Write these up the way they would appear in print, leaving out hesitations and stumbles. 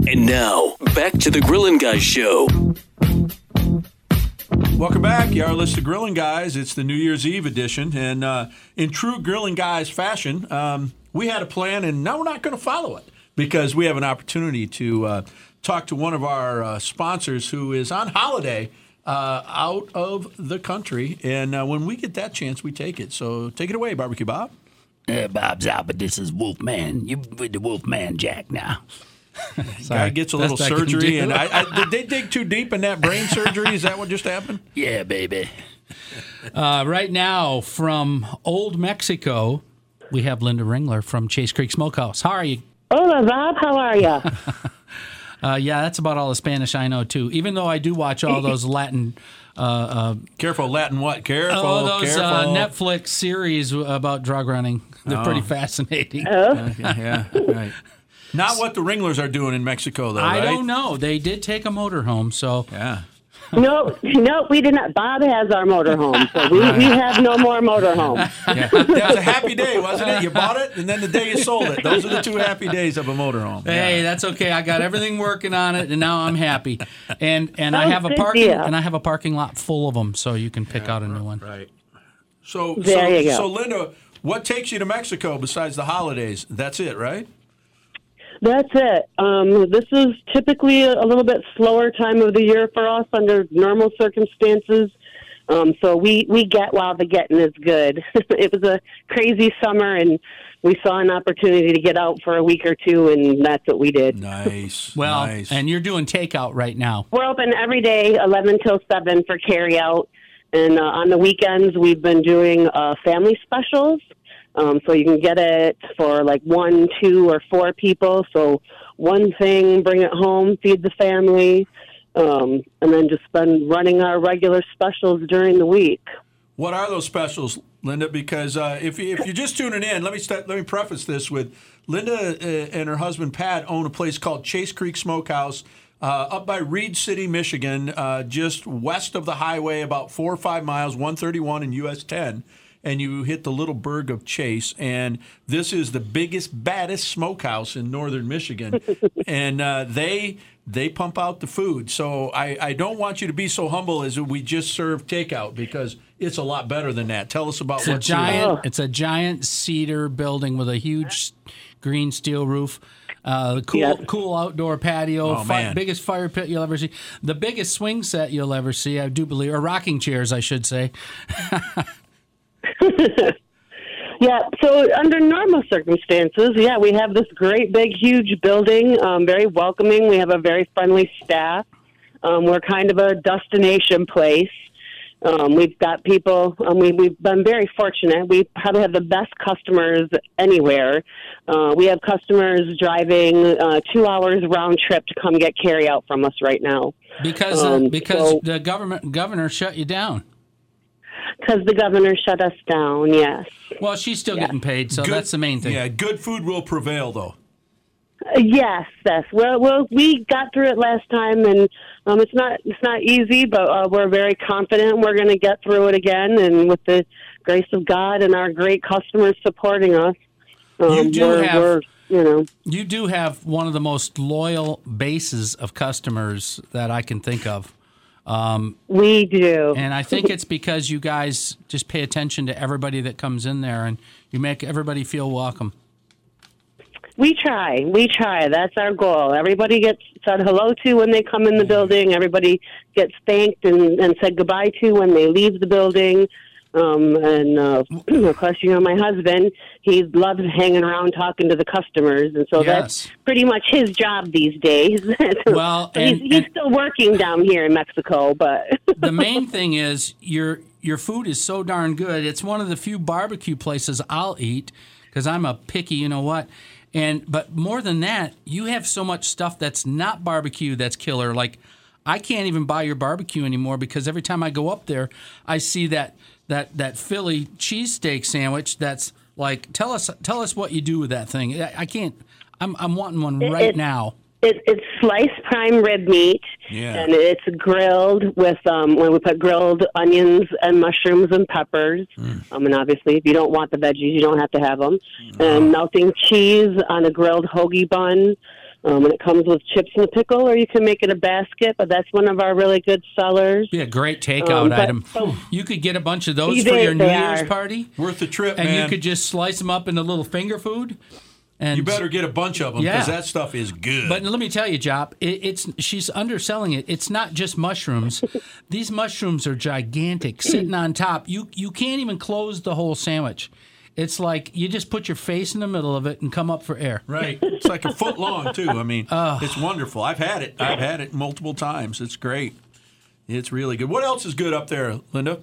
And now, back to the Grillin' Guys Show. Welcome back. You are listening to Grillin' Guys. It's the New Year's Eve edition. And in true Grillin' Guys fashion, we had a plan, and now we're not going to follow it because we have an opportunity to talk to one of our sponsors who is on holiday out of the country. And when we get that chance, we take it. So take it away, Barbecue Bob. Bob's out, but this is Wolfman. You with the Wolfman Jack now. Guy gets a little surgery, and did they dig too deep in that brain surgery? Is that what just happened? Yeah, baby. Right now, from Old Mexico, we have Linda Ringler from Chase Creek Smokehouse. How are you? Hola, Bob. How are you? Yeah, that's about all the Spanish I know, too. Even though I do watch all those Latin... Careful, Latin what? Careful, those careful. Netflix series about drug running. They're pretty fascinating. Yeah, right. Not what the Ringlers are doing in Mexico, though, right? I don't know. They did take a motorhome, so... Yeah. No, we did not. Bob has our motorhome, so we have no more motorhome. Yeah. That was a happy day, wasn't it? You bought it, and then the day you sold it. Those are the two happy days of a motorhome. Hey, that's okay. I got everything working on it, and now I'm happy. And I have a parking lot full of them, so you can pick out a new one. Right. So There you go. So Linda, what takes you to Mexico besides the holidays? That's it, right? That's it. This is typically a little bit slower time of the year for us under normal circumstances. So we get while the getting is good. It was a crazy summer, and we saw an opportunity to get out for a week or two, and that's what we did. Nice. Well, nice. and you're doing takeout right now. We're open every day, 11 till 7 for carryout. And on the weekends, we've been doing family specials. So you can get it for like 1, 2, or 4 people. So one thing, bring it home, feed the family, and then just been running our regular specials during the week. What are those specials, Linda? Because if you're just tuning in, let me preface this with Linda and her husband Pat own a place called Chase Creek Smokehouse up by Reed City, Michigan, just west of the highway, about 4 or 5 miles, 131 and US 10. And you hit the little burg of Chase, and this is the biggest, baddest smokehouse in northern Michigan, and they pump out the food. So I don't want you to be so humble as we just serve takeout, because it's a lot better than that. Tell us about what's here. It's a giant cedar building with a huge green steel roof. Cool outdoor patio, biggest fire pit you'll ever see, the biggest swing set you'll ever see, I do believe, or rocking chairs, I should say. Yeah, so under normal circumstances, we have this great, big, huge building, very welcoming. We have a very friendly staff. We're kind of a destination place. We've got people, we've been very fortunate. We probably have the best customers anywhere. We have customers driving 2 hours round trip to come get carryout from us right now. Because the governor shut you down. Because the governor shut us down, yes. Well, she's still getting paid, so that's the main thing. Yeah, good food will prevail, though. Yes. Well, we got through it last time, and it's not easy, but we're very confident we're going to get through it again. And with the grace of God and our great customers supporting us, you do have one of the most loyal bases of customers that I can think of. We do. And I think it's because you guys just pay attention to everybody that comes in there, and you make everybody feel welcome. We try. That's our goal. Everybody gets said hello to when they come in the building. Everybody gets thanked and said goodbye to when they leave the building. Of course, my husband, he loves hanging around talking to the customers, and so that's pretty much his job these days. Well, he's still working down here in Mexico, but the main thing is your food is so darn good. It's one of the few barbecue places I'll eat, because I'm a picky, you know what. But more than that, you have so much stuff that's not barbecue that's killer. Like, I can't even buy your barbecue anymore, because every time I go up there, I see that Philly cheesesteak sandwich. That's like, tell us what you do with that thing. I can't. I'm wanting one right now. It's sliced prime rib meat, and it's grilled with when we put grilled onions and mushrooms and peppers. And obviously, if you don't want the veggies, you don't have to have them. And melting cheese on a grilled hoagie bun. And it comes with chips and a pickle, or you can make it a basket, but that's one of our really good sellers. Be a great takeout item. You could get a bunch of those for your New Year's party. Worth the trip, and man. you could just slice them up into little finger food. And you better get a bunch of them because that stuff is good. But let me tell you, Jop, she's underselling it. It's not just mushrooms. These mushrooms are gigantic, sitting on top. You can't even close the whole sandwich. It's like you just put your face in the middle of it and come up for air. Right. It's like a foot long, too. I mean, it's wonderful. I've had it. I've had it multiple times. It's great. It's really good. What else is good up there, Linda?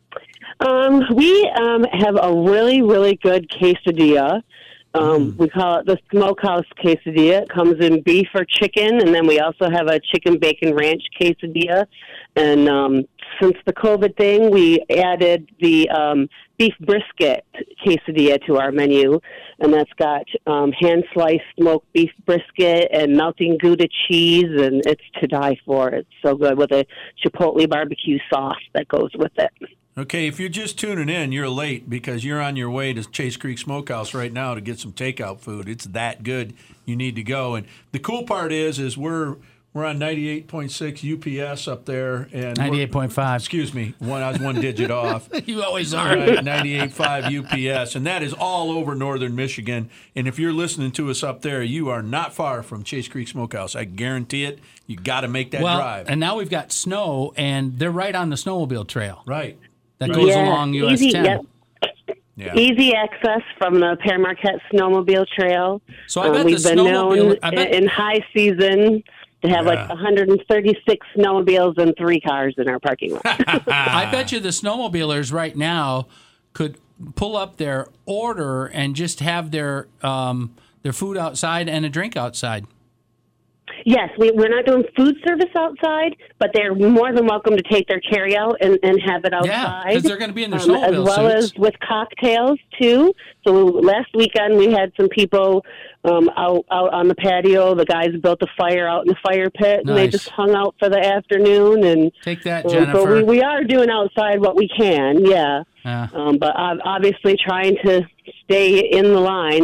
We have a really, really good quesadilla. We call it the Smokehouse Quesadilla. It comes in beef or chicken, and then we also have a chicken bacon ranch quesadilla. And since the COVID thing, we added the beef brisket quesadilla to our menu, and that's got hand-sliced smoked beef brisket and melting Gouda cheese, and it's to die for. It's so good with a chipotle barbecue sauce that goes with it. Okay, if you're just tuning in, you're late because you're on your way to Chase Creek Smokehouse right now to get some takeout food. It's that good. You need to go. And the cool part is we're on 98.6 UPS up there. And 98.5. Excuse me. I was one digit off. You always are. Right, 98.5 UPS. And that is all over northern Michigan. And if you're listening to us up there, you are not far from Chase Creek Smokehouse. I guarantee it. You got to make that drive. And now we've got snow, and they're right on the snowmobile trail. Right. That goes along US 10. Yep. Yeah. Easy access from the Pere Marquette Snowmobile Trail. So I bet we've been known in high season to have like 136 snowmobiles and 3 cars in our parking lot. I bet you the snowmobilers right now could pull up their order and just have their food outside and a drink outside. Yes, we're not doing food service outside, but they're more than welcome to take their carryout and have it outside. Yeah, because they're going to be in their snowmobile as well suits. as with cocktails, too. So last weekend we had some people out on the patio. The guys built a fire out in the fire pit, and they just hung out for the afternoon. And take that, Jennifer. So we are doing outside what we can, but obviously trying to stay in the lines.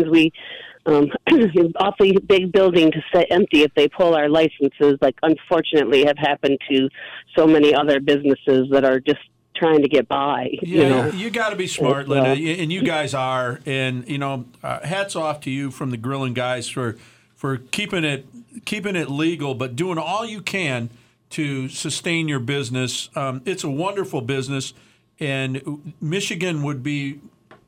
Awfully big building to sit empty if they pull our licenses, like unfortunately have happened to so many other businesses that are just trying to get by. Yeah, you got to be smart, Linda, and you guys are. And hats off to you from the Grilling Guys for keeping it legal, but doing all you can to sustain your business. It's a wonderful business, and Michigan would be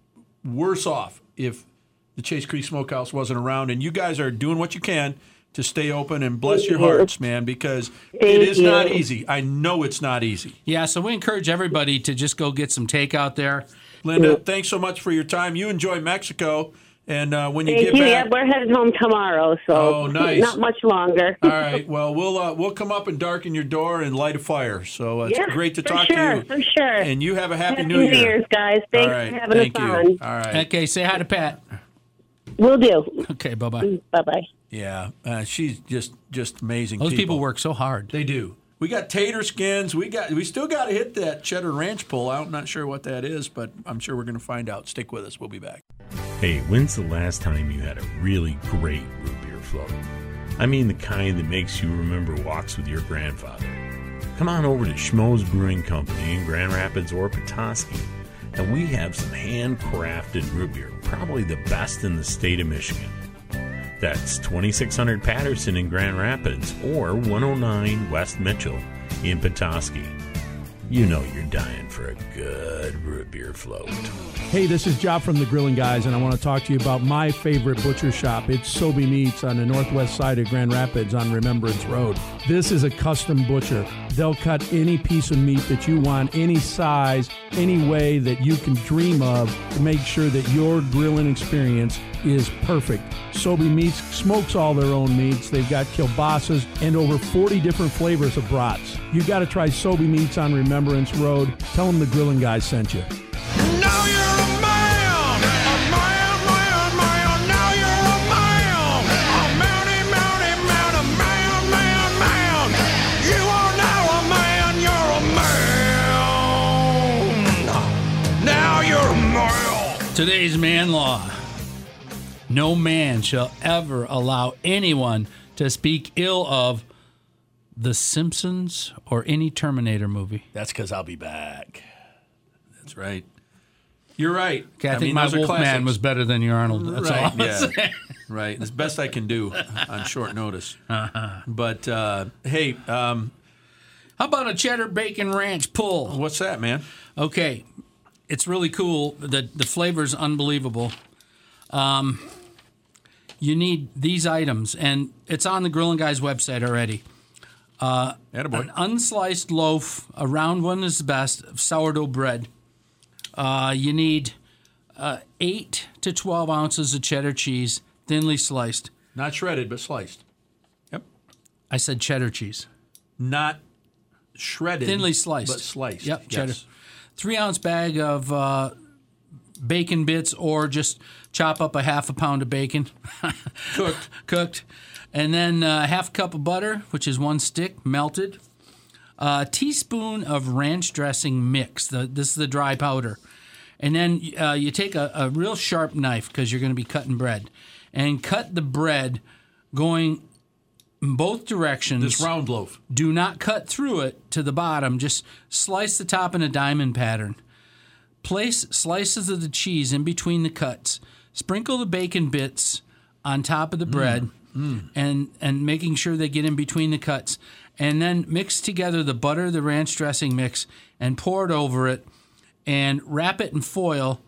worse off if the Chase Creek Smokehouse wasn't around, and you guys are doing what you can to stay open, and bless your hearts, man, because it is not easy. I know it's not easy. Yeah, so we encourage everybody to just go get some takeout there. Linda, thanks so much for your time. You enjoy Mexico, and when you get back... Yeah, we're headed home tomorrow, so nice. Not much longer. All right, well, we'll come up and darken your door and light a fire, so it's great to talk to you. For sure. And you have a happy New New Year. Year's, guys. Thanks for having us on. All right. Okay, say hi to Pat. Will do. Okay, bye-bye. Bye-bye. Yeah, she's just amazing. Those people work so hard. They do. We got tater skins. We still got to hit that cheddar ranch pull out. Not sure what that is, but I'm sure we're going to find out. Stick with us. We'll be back. Hey, when's the last time you had a really great root beer float? I mean the kind that makes you remember walks with your grandfather. Come on over to Schmoes Brewing Company in Grand Rapids or Petoskey, and we have some handcrafted root beer, probably the best in the state of Michigan. That's 2600 Patterson in Grand Rapids or 109 West Mitchell in Petoskey. You know you're dying for a good root beer float. Hey, this is Job from the Grilling Guys, and I want to talk to you about my favorite butcher shop. It's Sobe Meats on the northwest side of Grand Rapids on Remembrance Road. This is a custom butcher. They'll cut any piece of meat that you want, any size, any way that you can dream of to make sure that your grilling experience is perfect. Sobe Meats smokes all their own meats. They've got kielbasa's and over 40 different flavors of brats. You got to try Sobe Meats on Remembrance Road. Tell them the Grilling Guys sent you. Now you're a man, now you're a man, man. You are now a man, you're a man. Now you're a man. Today's man law. No man shall ever allow anyone to speak ill of The Simpsons or any Terminator movie. That's because I'll be back. That's right. You're right. Okay, I think my Wolfman was better than your Arnold. That's all I'm saying. Right. It's best I can do on short notice. But, hey. How about a cheddar bacon ranch pull? What's that, man? Okay. It's really cool. The flavor's unbelievable. You need these items, and it's on the Grillin' Guys website already. Attaboy. An unsliced loaf, a round one is the best, of sourdough bread. You need 8 to 12 ounces of cheddar cheese, thinly sliced. Not shredded, but sliced. Yep. I said cheddar cheese. Not shredded. Thinly sliced. But sliced. Yep, yes. cheddar. 3-ounce bag of bacon bits, or just chop up a half a pound of bacon. Cooked. And then half a cup of butter, which is 1 stick, melted. A teaspoon of ranch dressing mix. This is the dry powder. And then you take a real sharp knife, because you're going to be cutting bread, and cut the bread going in both directions. This round loaf. Do not cut through it to the bottom. Just slice the top in a diamond pattern. Place slices of the cheese in between the cuts. Sprinkle the bacon bits on top of the bread, and making sure they get in between the cuts. And then mix together the butter, the ranch dressing mix, and pour it over it, and wrap it in foil,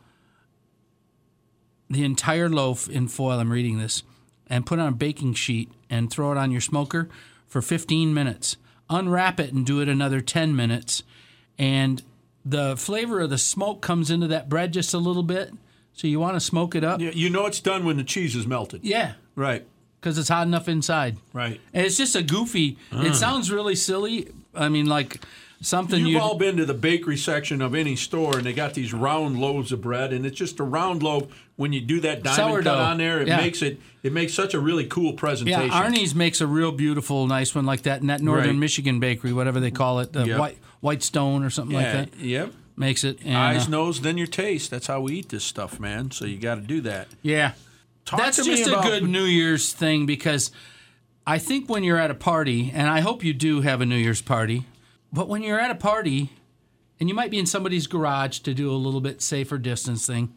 the entire loaf in foil, I'm reading this, and put it on a baking sheet and throw it on your smoker for 15 minutes. Unwrap it and do it another 10 minutes. And the flavor of the smoke comes into that bread just a little bit, so you want to smoke it up. Yeah, you know it's done when the cheese is melted. Yeah. Right. Because it's hot enough inside. Right. And it's just a goofy, it sounds really silly. I mean, like something You've all been to the bakery section of any store, and they got these round loaves of bread, and it's just a round loaf. When you do that diamond Sourdough. cut on there, it makes such a really cool presentation. Yeah, Arnie's makes a real beautiful, nice one like that in that Northern Michigan bakery, whatever they call it, the White Stone or something like that. Yep. Makes it. And, eyes, nose, then your taste. That's how we eat this stuff, man. So you got to do that. Yeah. That's just a good New Year's thing, because I think when you're at a party, and I hope you do have a New Year's party, but when you're at a party, and you might be in somebody's garage to do a little bit safer distance thing,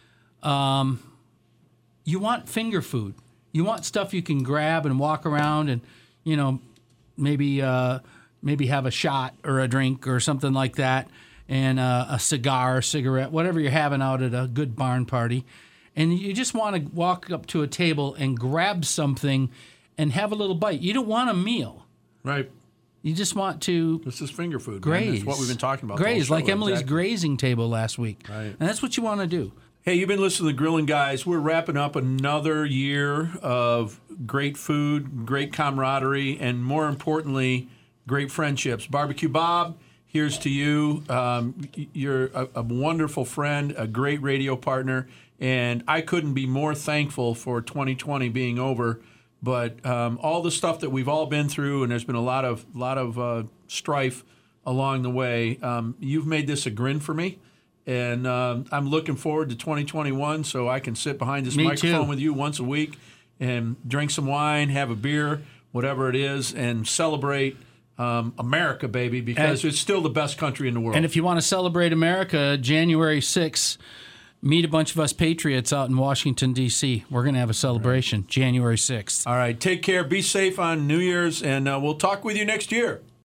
you want finger food. You want stuff you can grab and walk around and, maybe have a shot or a drink or something like that, and a cigar, cigarette, whatever you're having out at a good barn party. And you just want to walk up to a table and grab something and have a little bite. You don't want a meal. Right. You just want to... This is finger food. Graze. That's what we've been talking about. Graze, like Emily's exactly. grazing table last week. Right. And that's what you want to do. Hey, you've been listening to the Grillin' Guys. We're wrapping up another year of great food, great camaraderie, and more importantly, great friendships. Barbecue Bob, here's to you. You're a wonderful friend, a great radio partner, and I couldn't be more thankful for 2020 being over. But all the stuff that we've all been through, and there's been a lot of strife along the way, you've made this a grin for me. And I'm looking forward to 2021 so I can sit behind this microphone with you once a week and drink some wine, have a beer, whatever it is, and celebrate America, baby, because it's still the best country in the world. And if you want to celebrate America, January 6th, meet a bunch of us patriots out in Washington, D.C. We're going to have a celebration, January 6th. All right. Take care. Be safe on New Year's, and we'll talk with you next year.